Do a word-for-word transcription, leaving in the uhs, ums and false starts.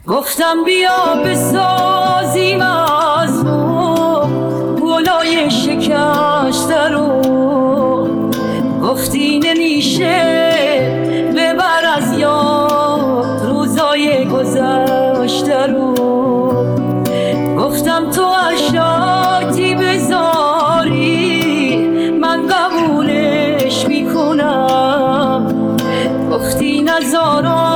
گفتم بیا بسازیم از نو گلای شکسته رو، گفتی نمیشه ببر از یاد روزای گذشته رو. گفتم تو اشاتی بذاری من قبولش میکنم، گفتی نذارم